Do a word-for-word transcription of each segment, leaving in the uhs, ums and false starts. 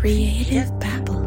Creative Babble.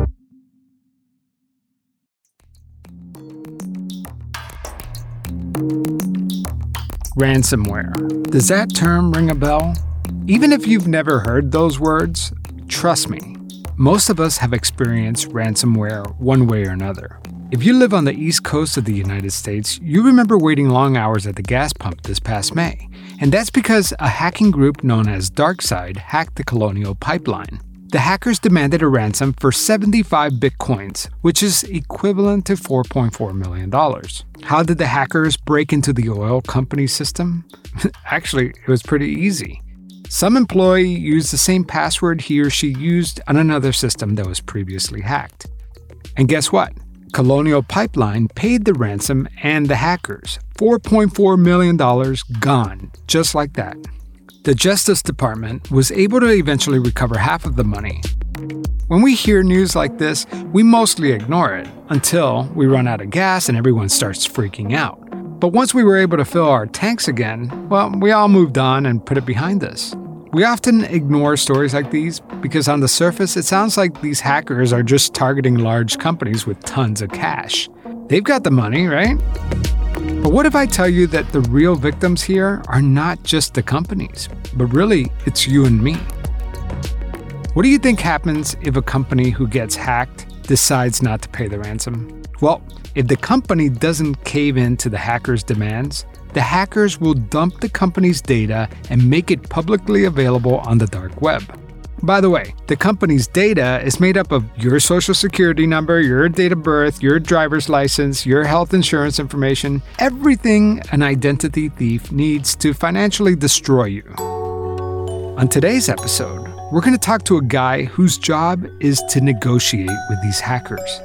Ransomware. Does that term ring a bell? Even if you've never heard those words, trust me, most of us have experienced ransomware one way or another. If you live on the East Coast of the United States, you remember waiting long hours at the gas pump this past May. And that's because a hacking group known as DarkSide hacked the Colonial Pipeline. The hackers demanded a ransom for seventy-five bitcoins, which is equivalent to four point four million dollars. How did the hackers break into the oil company system? Actually, it was pretty easy. Some employee used the same password he or she used on another system that was previously hacked. And guess what? Colonial Pipeline paid the ransom and the hackers. four point four million dollars gone, just like that. The Justice Department was able to eventually recover half of the money. When we hear news like this, we mostly ignore it until we run out of gas and everyone starts freaking out. But once we were able to fill our tanks again, well, we all moved on and put it behind us. We often ignore stories like these because on the surface, it sounds like these hackers are just targeting large companies with tons of cash. They've got the money, right? But what if I tell you that the real victims here are not just the companies, but really it's you and me? What do you think happens if a company who gets hacked decides not to pay the ransom? Well, if the company doesn't cave in to the hackers' demands, the hackers will dump the company's data and make it publicly available on the dark web. By the way, the company's data is made up of your social security number, your date of birth, your driver's license, your health insurance information, everything an identity thief needs to financially destroy you. On today's episode, we're going to talk to a guy whose job is to negotiate with these hackers.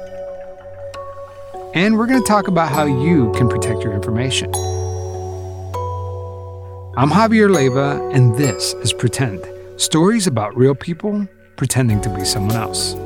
And we're going to talk about how you can protect your information. I'm Javier Leiva, and this is Pretend. Stories about real people pretending to be someone else.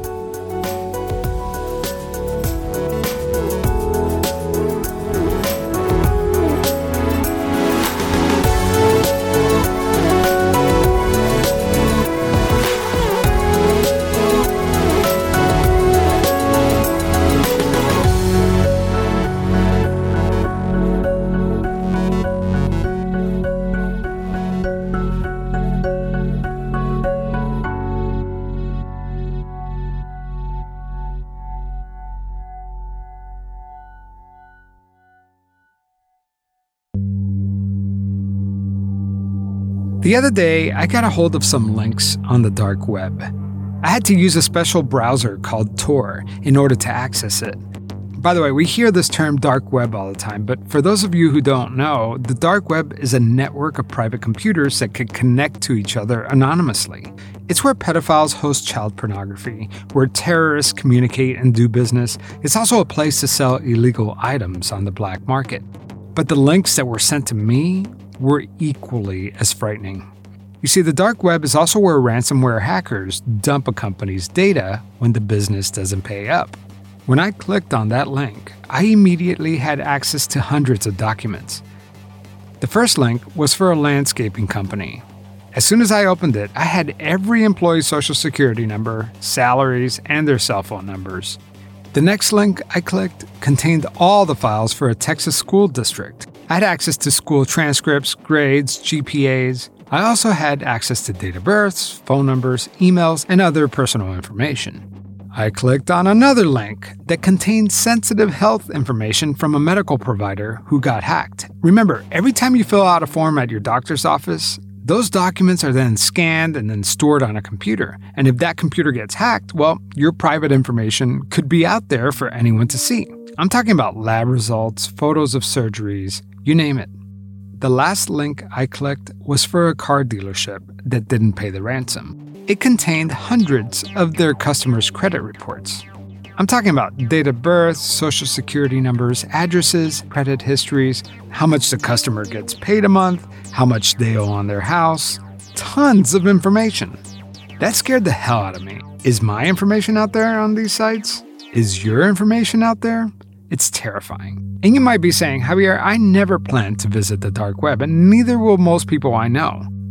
The other day, I got a hold of some links on the dark web. I had to use a special browser called Tor in order to access it. By the way, we hear this term dark web all the time, but for those of you who don't know, the dark web is a network of private computers that can connect to each other anonymously. It's where pedophiles host child pornography, where terrorists communicate and do business. It's also a place to sell illegal items on the black market. But the links that were sent to me were equally as frightening. You see, the dark web is also where ransomware hackers dump a company's data when the business doesn't pay up. When I clicked on that link, I immediately had access to hundreds of documents. The first link was for a landscaping company. As soon as I opened it, I had every employee's social security number, salaries, and their cell phone numbers. The next link I clicked contained all the files for a Texas school district. I had access to school transcripts, grades, G P As. I also had access to date of births, phone numbers, emails, and other personal information. I clicked on another link that contained sensitive health information from a medical provider who got hacked. Remember, every time you fill out a form at your doctor's office, those documents are then scanned and then stored on a computer. And if that computer gets hacked, well, your private information could be out there for anyone to see. I'm talking about lab results, photos of surgeries, you name it. The last link I clicked was for a car dealership that didn't pay the ransom. It contained hundreds of their customers' credit reports. I'm talking about date of birth, social security numbers, addresses, credit histories, how much the customer gets paid a month, how much they owe on their house. Tons of information. That scared the hell out of me. Is my information out there on these sites? Is your information out there? It's terrifying. And you might be saying, Javier, I never plan to visit the dark web, and neither will most people I know.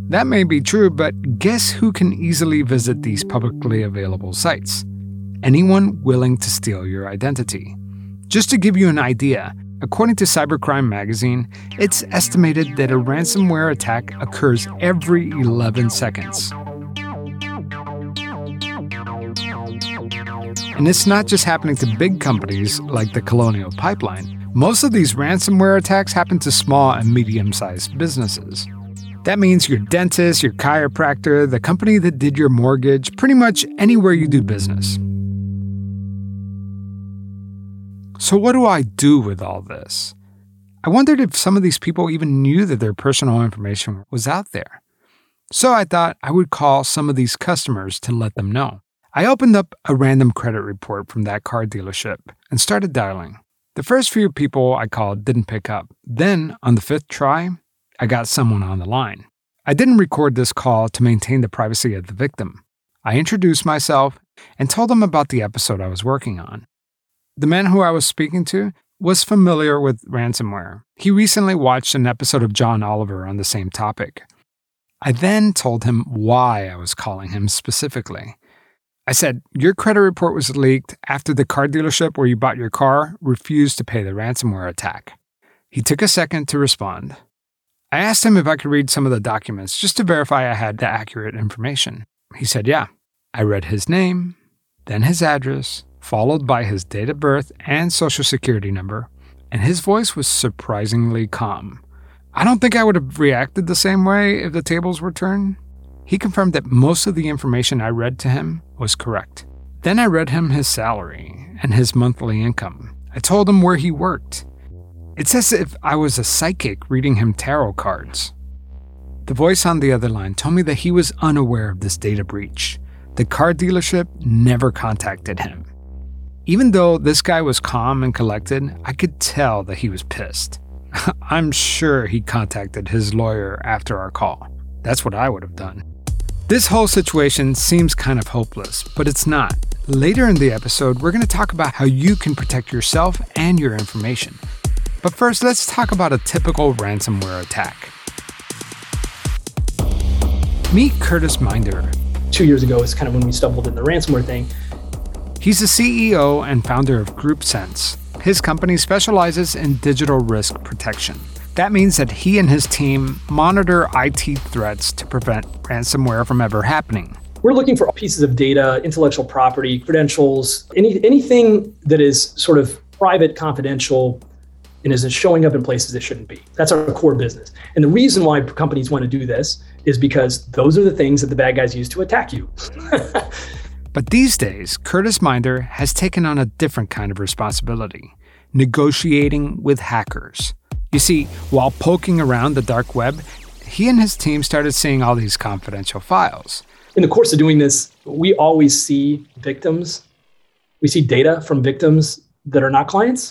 That may be true, but guess who can easily visit these publicly available sites? Anyone willing to steal your identity. Just to give you an idea, according to Cybercrime Magazine, it's estimated that a ransomware attack occurs every eleven seconds. And it's not just happening to big companies like the Colonial Pipeline. Most of these ransomware attacks happen to small and medium-sized businesses. That means your dentist, your chiropractor, the company that did your mortgage, pretty much anywhere you do business. So what do I do with all this? I wondered if some of these people even knew that their personal information was out there. So I thought I would call some of these customers to let them know. I opened up a random credit report from that car dealership and started dialing. The first few people I called didn't pick up. Then, on the fifth try, I got someone on the line. I didn't record this call to maintain the privacy of the victim. I introduced myself and told them about the episode I was working on. The man who I was speaking to was familiar with ransomware. He recently watched an episode of John Oliver on the same topic. I then told him why I was calling him specifically. I said, your credit report was leaked after the car dealership where you bought your car refused to pay the ransomware attack. He took a second to respond. I asked him if I could read some of the documents just to verify I had the accurate information. He said, yeah. I read his name, then his address, followed by his date of birth and social security number, and his voice was surprisingly calm. I don't think I would have reacted the same way if the tables were turned. He confirmed that most of the information I read to him was correct. Then I read him his salary and his monthly income. I told him where he worked. It's as if I was a psychic reading him tarot cards. The voice on the other line told me that he was unaware of this data breach. The car dealership never contacted him. Even though this guy was calm and collected, I could tell that he was pissed. I'm sure he contacted his lawyer after our call. That's what I would have done. This whole situation seems kind of hopeless, but it's not. Later in the episode, we're going to talk about how you can protect yourself and your information. But first, let's talk about a typical ransomware attack. Meet Curtis Minder. Two years ago is kind of when we stumbled in the ransomware thing. He's the C E O and founder of GroupSense. His company specializes in digital risk protection. That means that he and his team monitor I T threats to prevent ransomware from ever happening. We're looking for pieces of data, intellectual property, credentials, any anything that is sort of private, confidential, and isn't showing up in places it shouldn't be. That's our core business. And the reason why companies want to do this is because those are the things that the bad guys use to attack you. But these days, Curtis Minder has taken on a different kind of responsibility, negotiating with hackers. You see, while poking around the dark web, he and his team started seeing all these confidential files. In the course of doing this, we always see victims. We see data from victims that are not clients.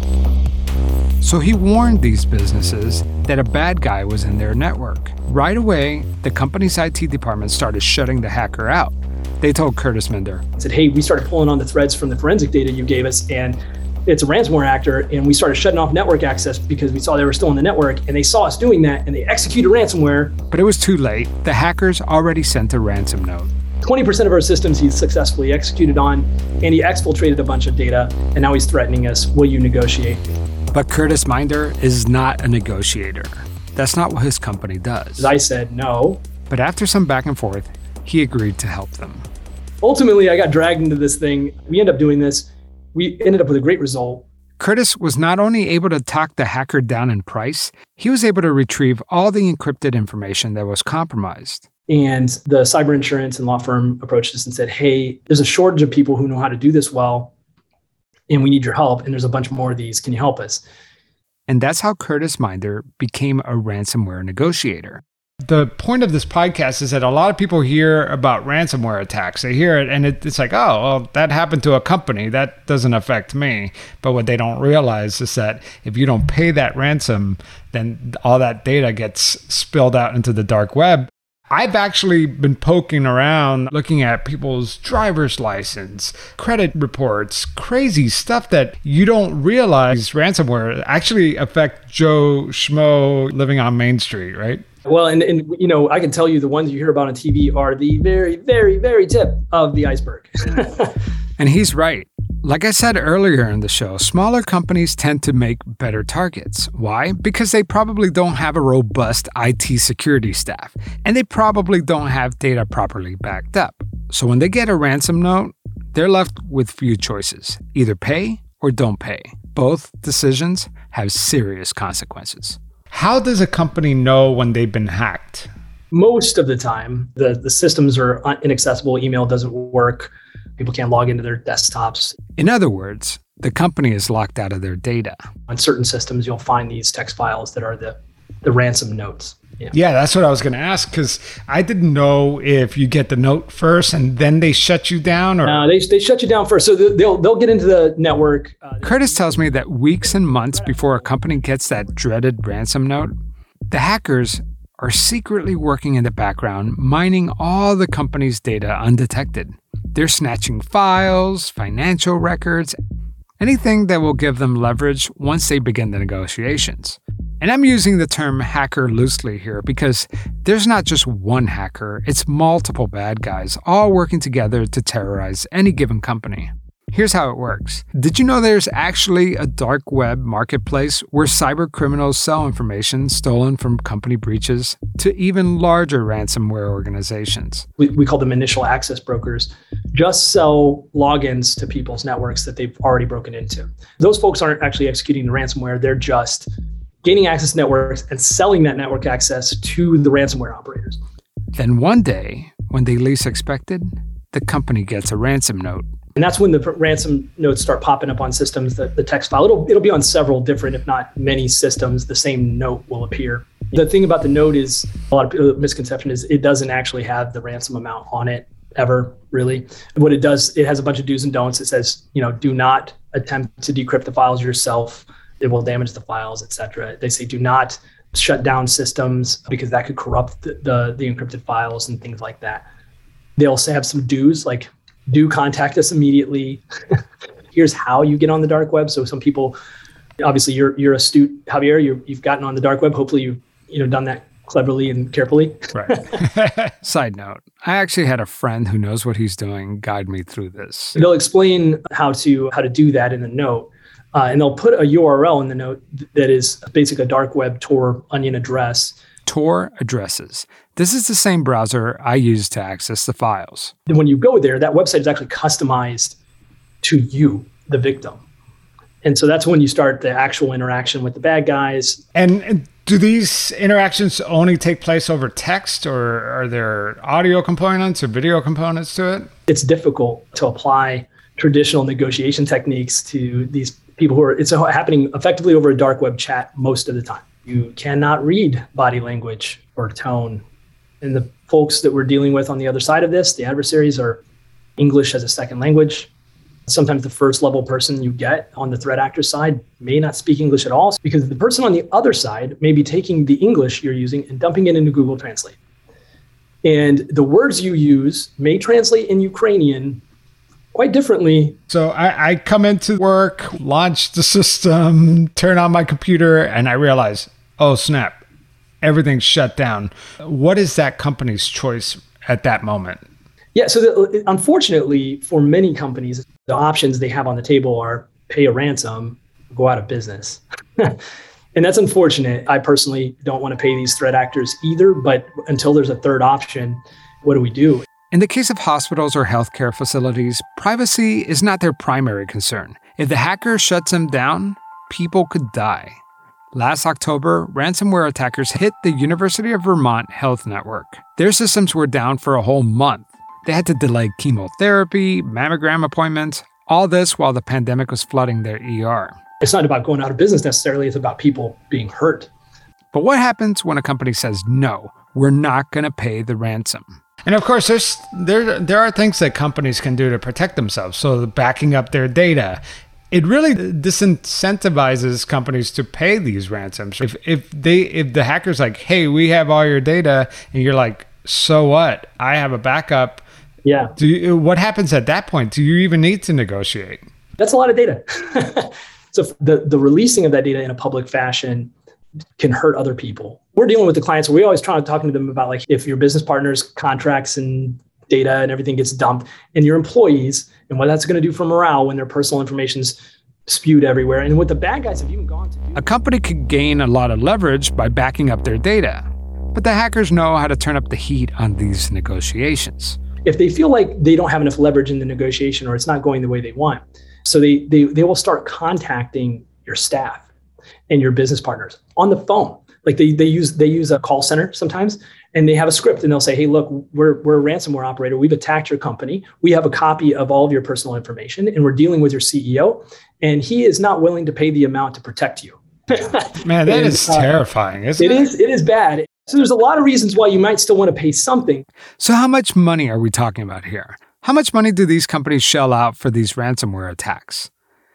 So he warned these businesses that a bad guy was in their network. Right away, the company's I T department started shutting the hacker out. They told Curtis Minder, said, hey, we started pulling on the threads from the forensic data you gave us, and it's a ransomware actor, and we started shutting off network access because we saw they were still in the network, and they saw us doing that, and they executed ransomware. But it was too late. The hackers already sent a ransom note. twenty percent of our systems he's successfully executed on, and he exfiltrated a bunch of data, and now he's threatening us. Will you negotiate? But Curtis Minder is not a negotiator. That's not what his company does. I said no. But after some back and forth, he agreed to help them. Ultimately, I got dragged into this thing. We ended up doing this. We ended up with a great result. Curtis was not only able to talk the hacker down in price, he was able to retrieve all the encrypted information that was compromised. And the cyber insurance and law firm approached us and said, hey, there's a shortage of people who know how to do this well, and we need your help. And there's a bunch more of these. Can you help us? And that's how Curtis Minder became a ransomware negotiator. The point of this podcast is that a lot of people hear about ransomware attacks. They hear it and it, it's like, oh, well, that happened to a company. That doesn't affect me. But what they don't realize is that if you don't pay that ransom, then all that data gets spilled out into the dark web. I've actually been poking around looking at people's driver's license, credit reports, crazy stuff that you don't realize ransomware actually affect Joe Schmo living on Main Street, right? Well, and, and you know, I can tell you the ones you hear about on T V are the very, very, very tip of the iceberg. And he's right. Like I said earlier in the show, smaller companies tend to make better targets. Why? Because they probably don't have a robust I T security staff, and they probably don't have data properly backed up. So when they get a ransom note, they're left with few choices. Either pay or don't pay. Both decisions have serious consequences. How does a company know when they've been hacked? Most of the time, the, the systems are inaccessible, email doesn't work, people can't log into their desktops. In other words, the company is locked out of their data. On certain systems, you'll find these text files that are the, the ransom notes. Yeah. yeah, that's what I was going to ask, because I didn't know if you get the note first and then they shut you down. Or No, they, they shut you down first. So they'll, they'll get into the network. Uh, Curtis tells me that weeks and months before a company gets that dreaded ransom note, the hackers are secretly working in the background, mining all the company's data undetected. They're snatching files, financial records, anything that will give them leverage once they begin the negotiations. And I'm using the term hacker loosely here because there's not just one hacker, it's multiple bad guys all working together to terrorize any given company. Here's how it works. Did you know there's actually a dark web marketplace where cyber criminals sell information stolen from company breaches to even larger ransomware organizations? We, we call them initial access brokers, just sell logins to people's networks that they've already broken into. Those folks aren't actually executing the ransomware, they're just gaining access to networks and selling that network access to the ransomware operators. Then one day, when they least expected, the company gets a ransom note. And that's when the ransom notes start popping up on systems, the, the text file. It'll, it'll be on several different, if not many systems, the same note will appear. The thing about the note is, a lot of people, misconception is it doesn't actually have the ransom amount on it ever, really. What it does, it has a bunch of do's and don'ts. It says, you know, do not attempt to decrypt the files yourself. It will damage the files, et cetera. They say do not shut down systems because that could corrupt the, the, the encrypted files and things like that. They also have some do's, like do contact us immediately. Here's how you get on the dark web. So some people, obviously you're you're astute, Javier, you're, you've gotten on the dark web. Hopefully you've you know done that cleverly and carefully. Right. Side note, I actually had a friend who knows what he's doing guide me through this. They'll explain how to how to do that in the note. Uh, and they'll put a U R L in the note that is basically a dark web Tor onion address. Tor addresses. This is the same browser I use to access the files. And when you go there, that website is actually customized to you, the victim. And so that's when you start the actual interaction with the bad guys. And do these interactions only take place over text, or are there audio components or video components to it? It's difficult to apply traditional negotiation techniques to these people who are, it's happening effectively over a dark web chat most of the time. You cannot read body language or tone. And the folks that we're dealing with on the other side of this, the adversaries, are English as a second language. Sometimes the first level person you get on the threat actor side may not speak English at all, because the person on the other side may be taking the English you're using and dumping it into Google Translate. And the words you use may translate in Ukrainian quite differently. So I, I come into work, launch the system, turn on my computer, and I realize, oh snap, everything's shut down. What is that company's choice at that moment? Yeah, so the, unfortunately, for many companies, the options they have on the table are pay a ransom, go out of business. And that's unfortunate. I personally don't want to pay these threat actors either, but until there's a third option, what do we do? In the case of hospitals or healthcare facilities, privacy is not their primary concern. If the hacker shuts them down, people could die. Last October, ransomware attackers hit the University of Vermont Health Network. Their systems were down for a whole month. They had to delay chemotherapy, mammogram appointments, all this while the pandemic was flooding their E R. It's not about going out of business necessarily, it's about people being hurt. But what happens when a company says, no, we're not going to pay the ransom? And of course, there's there there are things that companies can do to protect themselves. So backing up their data, it really disincentivizes companies to pay these ransoms. If if they if the hacker's like, hey, we have all your data, and you're like, so what? I have a backup. Yeah. Do you, what happens at that point? Do you even need to negotiate? That's a lot of data. So the the releasing of that data in a public fashion can hurt other people. we're dealing with the clients. We always try to talk to them about like if your business partners, contracts and data and everything gets dumped, and your employees, and what that's going to do for morale when their personal information's spewed everywhere. And what the bad guys have even gone to do. A company could gain a lot of leverage by backing up their data, but the hackers know how to turn up the heat on these negotiations. If they feel like they don't have enough leverage in the negotiation or it's not going the way they want, so they they they will start contacting your staff and your business partners on the phone. Like they they use they use a call center sometimes, and they have a script and they'll say, hey, look, we're we're a ransomware operator. We've attacked your company. We have a copy of all of your personal information, and we're dealing with your C E O, and he is not willing to pay the amount to protect you. Man, that and, is uh, terrifying, isn't it? it? It is. It is bad. So there's a lot of reasons why you might still want to pay something. So how much money are we talking about here? How much money do these companies shell out for these ransomware attacks?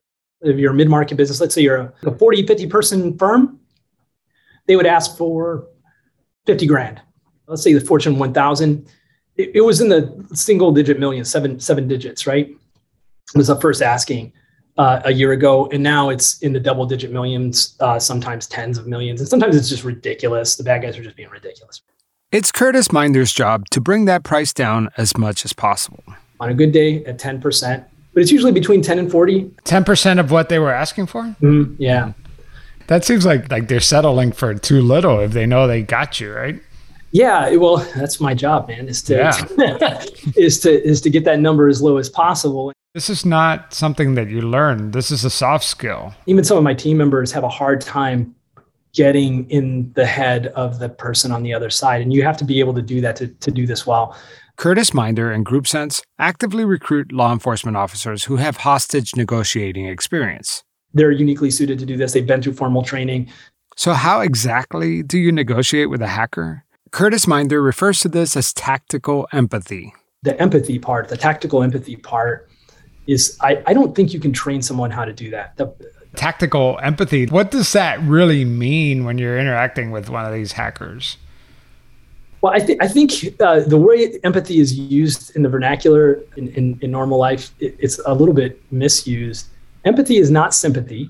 If you're a mid-market business, let's say you're a forty, fifty person firm, they would ask for fifty grand. Let's say the Fortune one thousand, it, it was in the single digit millions, seven, seven digits, right? It was the first asking uh, a year ago. And now it's in the double digit millions, uh, sometimes tens of millions. And sometimes it's just ridiculous. The bad guys are just being ridiculous. It's Curtis Minder's job to bring that price down as much as possible. On a good day at ten percent, but it's usually between ten and forty. ten percent of what they were asking for? Mm, yeah. That seems like like they're settling for too little if they know they got you, right? Yeah, well, that's my job, man, is to, Yeah. is to is to get that number as low as possible. This is not something that you learn. This is a soft skill. Even some of my team members have a hard time getting in the head of the person on the other side. And you have to be able to do that to, to do this well. Curtis Minder and GroupSense actively recruit law enforcement officers who have hostage negotiating experience. They're uniquely suited to do this. They've been through formal training. So how exactly do you negotiate with a hacker? Curtis Minder refers to this as tactical empathy. The empathy part, the tactical empathy part is, I, I don't think you can train someone how to do that. The, Tactical empathy. What does that really mean when you're interacting with one of these hackers? Well, I, th- I think uh, the way empathy is used in the vernacular in, in, in normal life, it, it's a little bit misused. Empathy is not sympathy,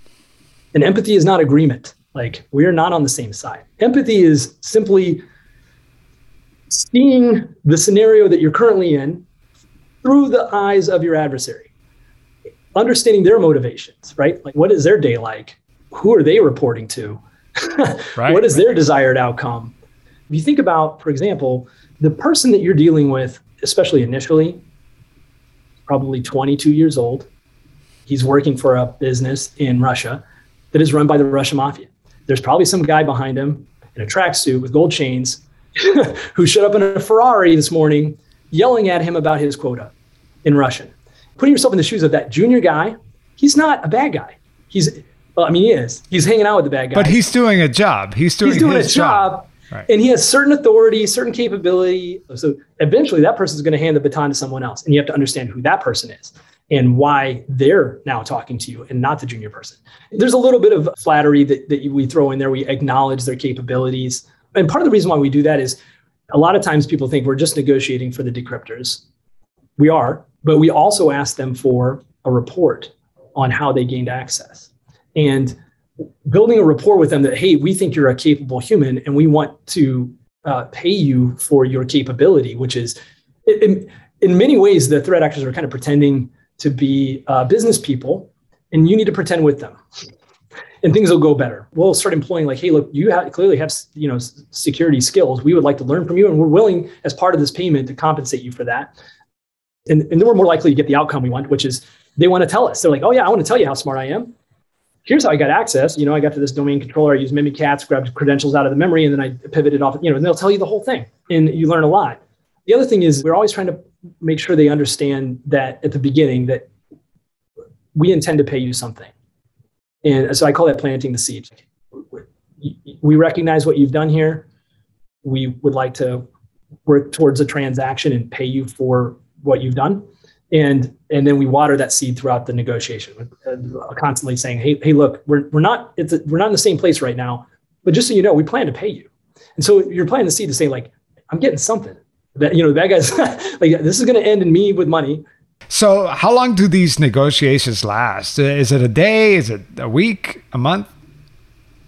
and empathy is not agreement. Like, we're not on the same side. Empathy is simply seeing the scenario that you're currently in through the eyes of your adversary, understanding their motivations, right? Like, what is their day like? Who are they reporting to? Right. What is their desired outcome? If you think about, for example, the person that you're dealing with, especially initially, probably twenty-two years old. He's working for a business in Russia that is run by the Russian mafia. There's probably some guy behind him in a tracksuit with gold chains who showed up in a Ferrari this morning yelling at him about his quota in Russian. Putting yourself in the shoes of that junior guy, he's not a bad guy. He's, well, I mean, he is. He's hanging out with the bad guy. But he's doing a job. He's doing, he's doing his a job. job. Right. And he has certain authority, certain capability. So eventually that person's going to hand the baton to someone else. And you have to understand who that person is and why they're now talking to you and not the junior person. There's a little bit of flattery that, that we throw in there. We acknowledge their capabilities. And part of the reason why we do that is a lot of times people think we're just negotiating for the decryptors. We are, but we also ask them for a report on how they gained access. And building a rapport with them that, hey, we think you're a capable human and we want to uh, pay you for your capability, which is, in, in many ways, the threat actors are kind of pretending to be uh, business people, and you need to pretend with them. And things will go better. We'll start employing like, hey, look, you have, clearly have you know security skills. We would like to learn from you, and we're willing, as part of this payment, to compensate you for that. And, and then we're more likely to get the outcome we want, which is they want to tell us. They're like, oh yeah, I want to tell you how smart I am. Here's how I got access. You know, I got to this domain controller. I used Mimikatz, grabbed credentials out of the memory, and then I pivoted off. You know, and they'll tell you the whole thing, and you learn a lot. The other thing is we're always trying to make sure they understand that at the beginning that we intend to pay you something. And so I call that planting the seed. We recognize what you've done here. We would like to work towards a transaction and pay you for what you've done. And and then we water that seed throughout the negotiation, uh, constantly saying, hey, hey, look, we're we're not it's a, we're not in the same place right now, but just so you know, we plan to pay you. And so you're planting the seed to say, like, I'm getting something. That, you know, the bad guys, like, this is going to end in me with money. So how long do these negotiations last? Is it a day? Is it a week? A month?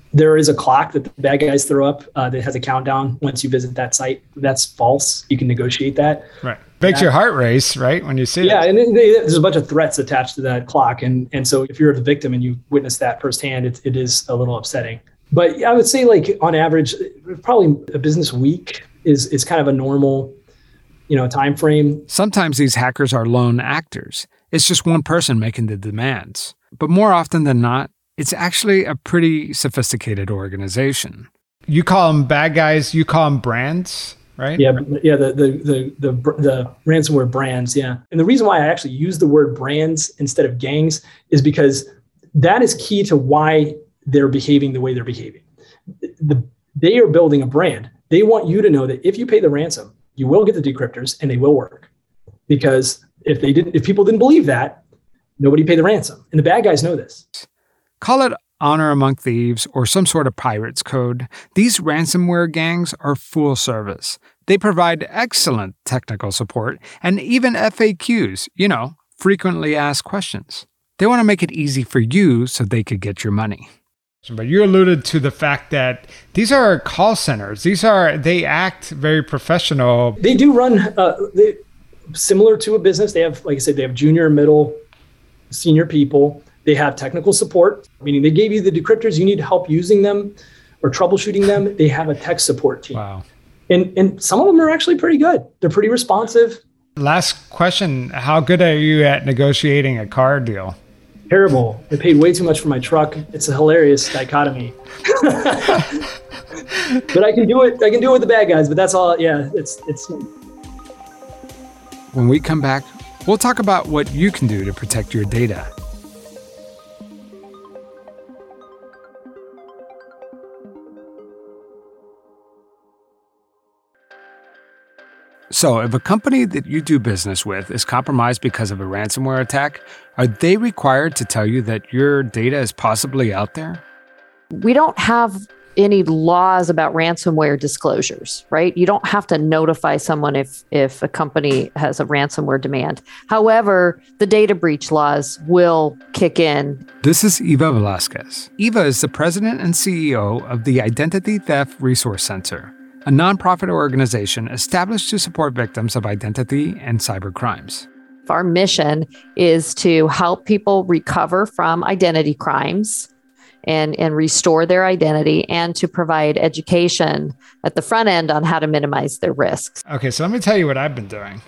There is a clock that the bad guys throw up uh, that has a countdown once you visit that site. That's false. You can negotiate that. Right. Makes that, your heart race, right? When you see yeah, it. Yeah, and they, there's a bunch of threats attached to that clock. And and so if you're the victim and you witness that firsthand, it, it is a little upsetting. But I would say like on average, probably a business week is is kind of a normal, you know, time frame. Sometimes these hackers are lone actors. It's just one person making the demands. But more often than not, it's actually a pretty sophisticated organization. You call them bad guys, you call them brands, right? Yeah, yeah, the the the the, the ransomware brands, yeah. And the reason why I actually use the word brands instead of gangs is because that is key to why they're behaving the way they're behaving. The, they are building a brand. They want you to know that if you pay the ransom, you will get the decryptors and they will work. Because if they didn't, if people didn't believe that, nobody paid the ransom. And the bad guys know this. Call it honor among thieves or some sort of pirate's code. These ransomware gangs are full service. They provide excellent technical support and even F A Qs, you know, frequently asked questions. They want to make it easy for you so they could get your money. But you alluded to the fact that these are call centers. These are, they act very professional. They do run uh, they, similar to a business. They have, like I said, they have junior, middle, senior people. They have technical support, meaning they gave you the decryptors. You need help using them or troubleshooting them. They have a tech support team. Wow. And and some of them are actually pretty good. They're pretty responsive. Last question. How good are you at negotiating a car deal? Terrible. They paid way too much for my truck. It's a hilarious dichotomy. But I can do it. I can do it with the bad guys, but that's all. Yeah, it's it's. When we come back, we'll talk about what you can do to protect your data. So, if a company that you do business with is compromised because of a ransomware attack, are they required to tell you that your data is possibly out there? We don't have any laws about ransomware disclosures, right? You don't have to notify someone if if a company has a ransomware demand. However, the data breach laws will kick in. This is Eva Velasquez. Eva is the president and C E O of the Identity Theft Resource Center, a nonprofit organization established to support victims of identity and cyber crimes. Our mission is to help people recover from identity crimes and, and restore their identity, and to provide education at the front end on how to minimize their risks. Okay, so let me tell you what I've been doing.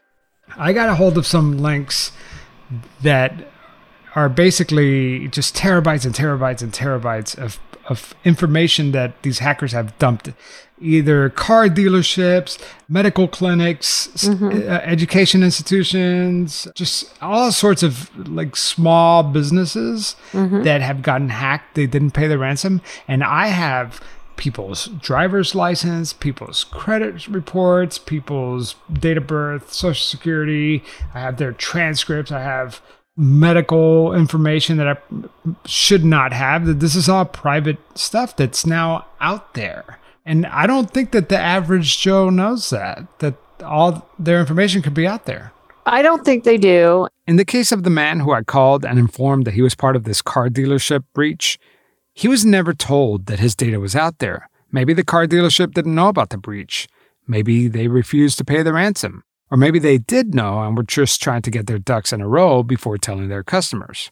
I got a hold of some links that are basically just terabytes and terabytes and terabytes of, of information that these hackers have dumped. Either car dealerships, medical clinics, mm-hmm. uh, education institutions, just all sorts of like small businesses mm-hmm. that have gotten hacked. They didn't pay the ransom. And I have people's driver's license, people's credit reports, people's date of birth, social security. I have their transcripts. I have medical information that I should not have. That this is all private stuff that's now out there. And I don't think that the average Joe knows that, that all their information could be out there. I don't think they do. In the case of the man who I called and informed that he was part of this car dealership breach, he was never told that his data was out there. Maybe the car dealership didn't know about the breach. Maybe they refused to pay the ransom. Or maybe they did know and were just trying to get their ducks in a row before telling their customers.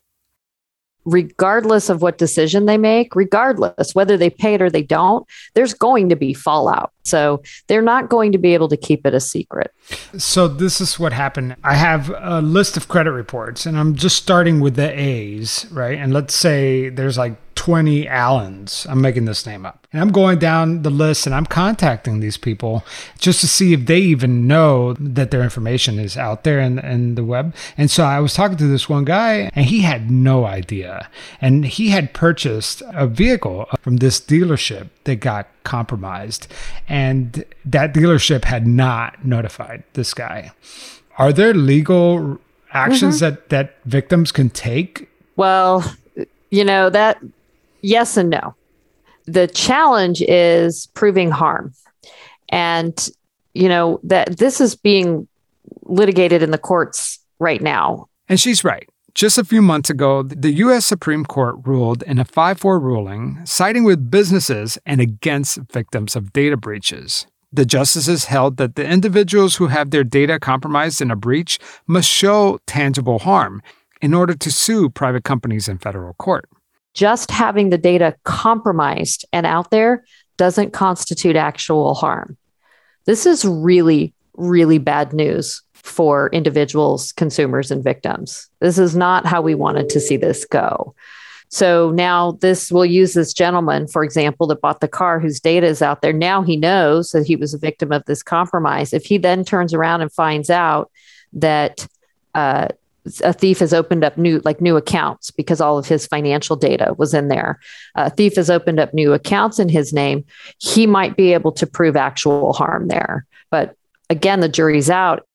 Regardless of what decision they make, regardless whether they pay it or they don't, there's going to be fallout. So they're not going to be able to keep it a secret. So this is what happened. I have a list of credit reports, and I'm just starting with the A's, right? And let's say there's like twenty Allens. I'm making this name up. And I'm going down the list and I'm contacting these people just to see if they even know that their information is out there in, in the web. And so I was talking to this one guy and he had no idea. And he had purchased a vehicle from this dealership that got compromised. And that dealership had not notified this guy. Are there legal actions mm-hmm. that, that victims can take? Well, you know, that yes and no. The challenge is proving harm. And, you know, that this is being litigated in the courts right now. And she's right. Just a few months ago, the U S Supreme Court ruled in a five four ruling, siding with businesses and against victims of data breaches. The justices held that the individuals who have their data compromised in a breach must show tangible harm in order to sue private companies in federal court. Just having the data compromised and out there doesn't constitute actual harm. This is really, really bad news for individuals, consumers, and victims. This is not how we wanted to see this go. So now this, we'll use this gentleman, for example, that bought the car whose data is out there. Now he knows that he was a victim of this compromise. If he then turns around and finds out that uh, a thief has opened up new, like new accounts because all of his financial data was in there. A thief has opened up new accounts in his name. He might be able to prove actual harm there. But again, the jury's out.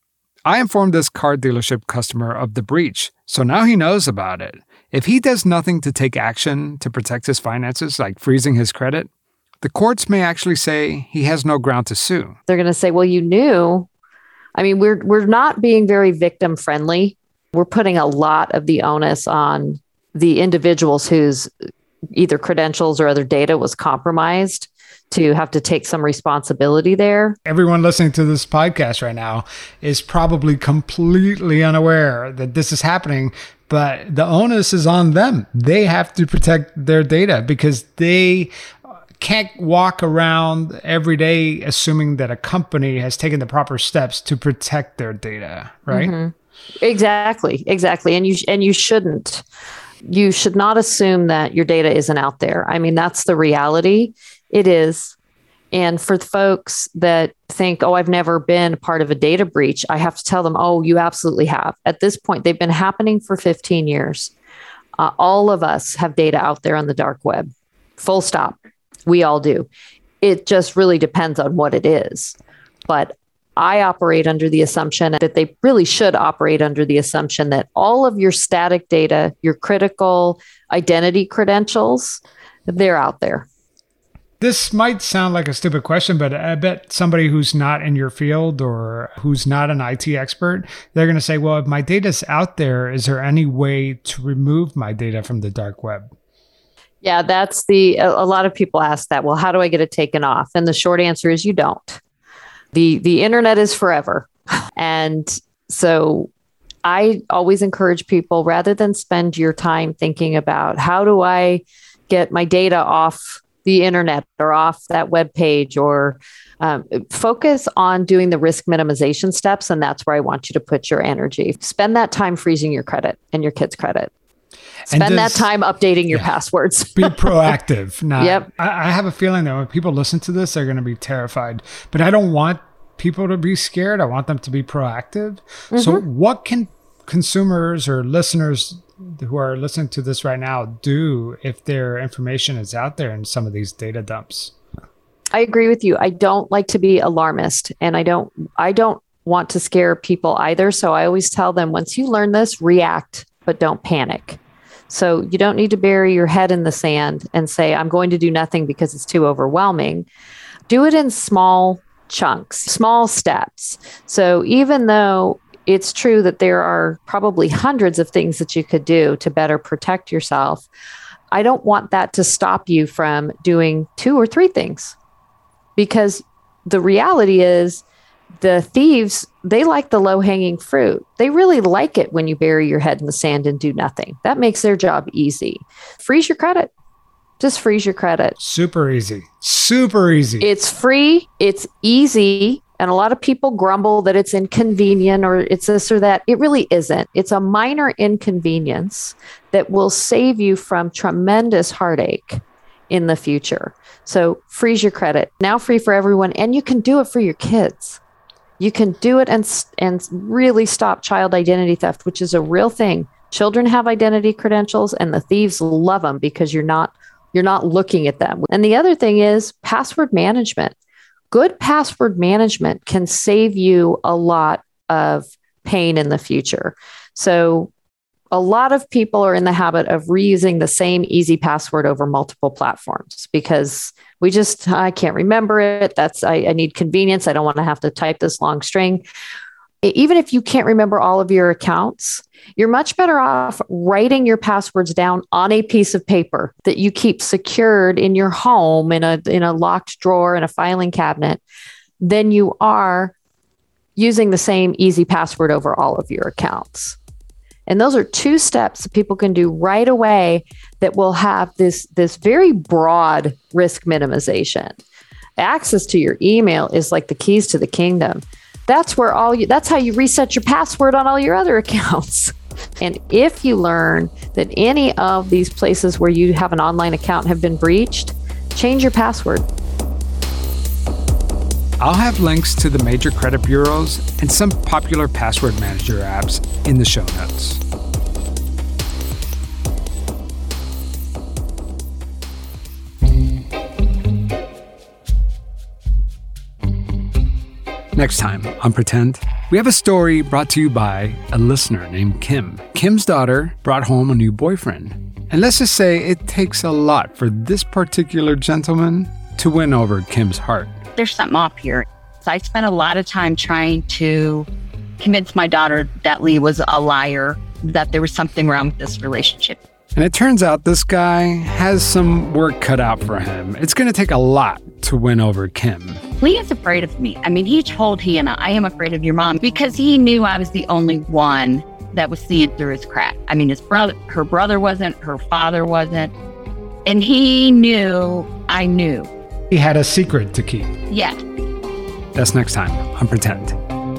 I informed this car dealership customer of the breach, so now he knows about it. If he does nothing to take action to protect his finances, like freezing his credit, the courts may actually say he has no ground to sue. They're going to say, well, you knew. I mean, we're we're not being very victim friendly. We're putting a lot of the onus on the individuals whose either credentials or other data was compromised to have to take some responsibility there. Everyone listening to this podcast right now is probably completely unaware that this is happening, but the onus is on them. They have to protect their data because they can't walk around every day assuming that a company has taken the proper steps to protect their data, right? Mm-hmm. Exactly, exactly. And you and you shouldn't. You should not assume that your data isn't out there. I mean, that's the reality. It is. And for folks that think, oh, I've never been part of a data breach, I have to tell them, oh, you absolutely have. At this point, they've been happening for fifteen years. Uh, all of us have data out there on the dark web. Full stop. We all do. It just really depends on what it is. But I operate under the assumption that they really should operate under the assumption that all of your static data, your critical identity credentials, they're out there. This might sound like a stupid question, but I bet somebody who's not in your field or who's not an I T expert, they're going to say, well, if my data's out there, is there any way to remove my data from the dark web? Yeah, that's the, a, a lot of people ask that. Well, how do I get it taken off? And the short answer is you don't. The, the internet is forever. And so I always encourage people, rather than spend your time thinking about how do I get my data off the internet or off that web page, or um, focus on doing the risk minimization steps. And that's where I want you to put your energy. Spend that time freezing your credit and your kids' credit. Spend that time updating your yeah, passwords. Be proactive. Now, yep. I, I have a feeling that when people listen to this, they're going to be terrified. But I don't want people to be scared. I want them to be proactive. Mm-hmm. So what can consumers or listeners who are listening to this right now do if their information is out there in some of these data dumps? I agree with you. I don't like to be alarmist, and I don't I don't want to scare people either. So I always tell them, once you learn this, react, but don't panic. So you don't need to bury your head in the sand and say, I'm going to do nothing because it's too overwhelming. Do it in small chunks, small steps. So even though it's true that there are probably hundreds of things that you could do to better protect yourself, I don't want that to stop you from doing two or three things. Because the reality is, the thieves, they like the low-hanging fruit. They really like it when you bury your head in the sand and do nothing. That makes their job easy. Freeze your credit. Just freeze your credit. Super easy. Super easy. It's free. It's easy. And a lot of people grumble that it's inconvenient or it's this or that. It really isn't. It's a minor inconvenience that will save you from tremendous heartache in the future. So freeze your credit. Now free for everyone. And you can do it for your kids. You can do it and and really stop child identity theft, which is a real thing. Children have identity credentials and the thieves love them because you're not you're not looking at them. And the other thing is password management. Good password management can save you a lot of pain in the future. So a lot of people are in the habit of reusing the same easy password over multiple platforms because we just, I can't remember it. That's, I, I need convenience. I don't want to have to type this long string. Even if you can't remember all of your accounts, You're much better off writing your passwords down on a piece of paper that you keep secured in your home in a in a locked drawer in a filing cabinet than you are using the same easy password over all of your accounts. And those are two steps that people can do right away that will have this, this very broad risk minimization. Access to your email is like the keys to the kingdom. That's where all you, that's how you reset your password on all your other accounts. And if you learn that any of these places where you have an online account have been breached, change your password. I'll have links to the major credit bureaus and some popular password manager apps in the show notes. Next time on Pretend, we have a story brought to you by a listener named Kim. Kim's daughter brought home a new boyfriend. And let's just say it takes a lot for this particular gentleman to win over Kim's heart. There's something off here. So I spent a lot of time trying to convince my daughter that Lee was a liar, that there was something wrong with this relationship. And it turns out this guy has some work cut out for him. It's going to take a lot to win over Kim. Lee is afraid of me. I mean, he told Hannah, I am afraid of your mom, because he knew I was the only one that was seeing through his crack. I mean, his brother, her brother wasn't, her father wasn't. And he knew I knew. He had a secret to keep. Yeah. That's next time on Pretend.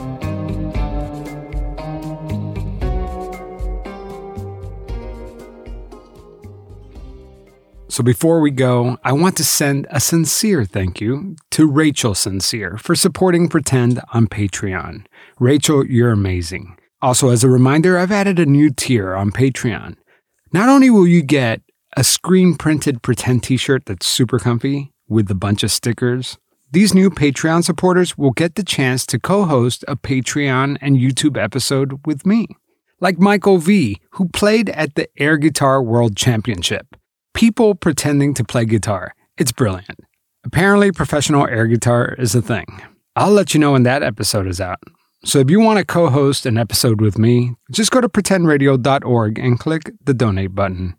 So before we go, I want to send a sincere thank you to Rachel Sincere for supporting Pretend on Patreon. Rachel, you're amazing. Also, as a reminder, I've added a new tier on Patreon. Not only will you get a screen-printed Pretend t-shirt that's super comfy with a bunch of stickers, these new Patreon supporters will get the chance to co-host a Patreon and YouTube episode with me. Like Michael V, who played at the Air Guitar World Championship. People pretending to play guitar. It's brilliant. Apparently, professional air guitar is a thing. I'll let you know when that episode is out. So if you want to co-host an episode with me, just go to pretend radio dot org and click the donate button.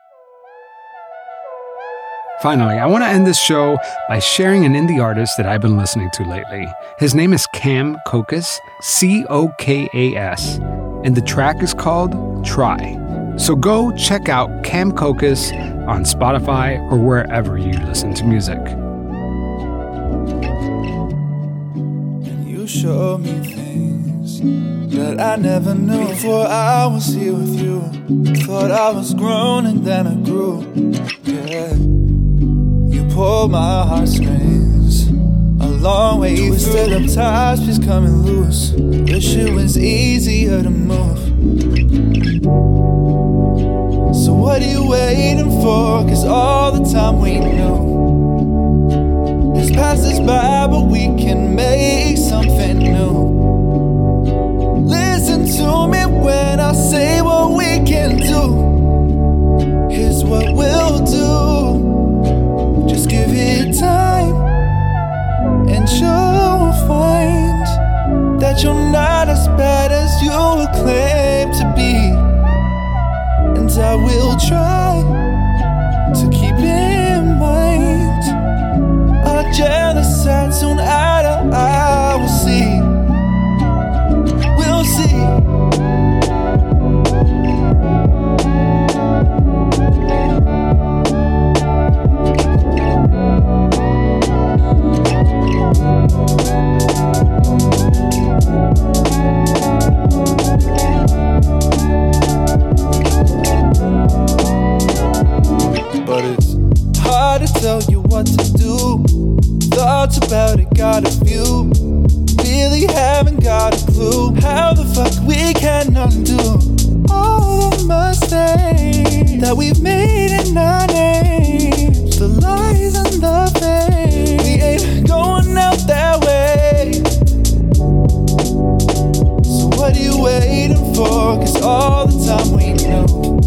Finally, I want to end this show by sharing an indie artist that I've been listening to lately. His name is Cam Kokas, C O K A S, and the track is called Try. So go check out Cam Kokas on Spotify or wherever you listen to music. And you show me things that I never knew. Before I was here with you, thought I was grown and then I grew. Yeah, you pulled my heartstrings a long way through. Twisted up ties, just coming loose. Wish it was easier to move. So what are you waiting for? Cause all the time we knew has passed us by, but we can make something new. Listen to me when I say what we can do. Here's what we'll do. Just give it time, and you'll find that you're not as bad as you claim to be. And I will try to keep in mind our jealous sides soon eye to eye. We'll see, we'll see. But it's hard to tell you what to do. Thoughts about it got a few. Really haven't got a clue how the fuck we can undo all the mistakes that we've made in our names. The lies and the fake. We ain't going out that way. So what are you waiting for? Cause all the time we know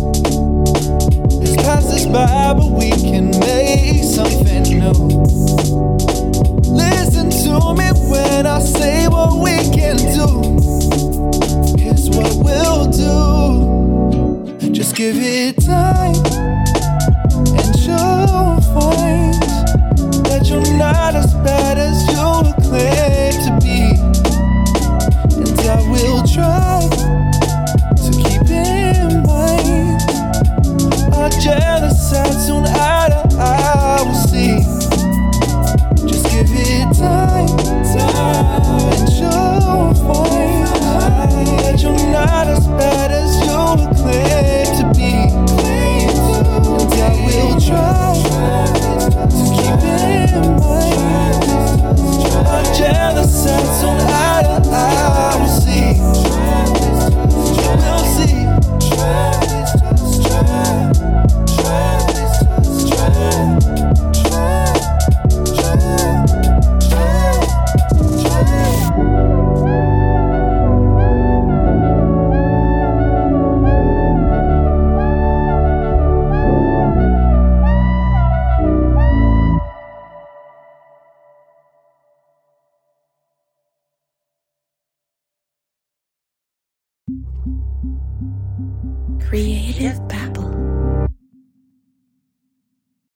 pass us by, but we can make something new. Listen to me when I say what we can do. Here's what we'll do. Just give it time, and you'll find that you're not as bad as you claim to be. And I will try to keep in mind our jealous sides soon eye to eye will see. Just give it time, time, and you'll find that you're not as bad as you claim to be. And I will try to keep in mind our jealous sides soon eye to eye will see. We'll see. Creative Babble.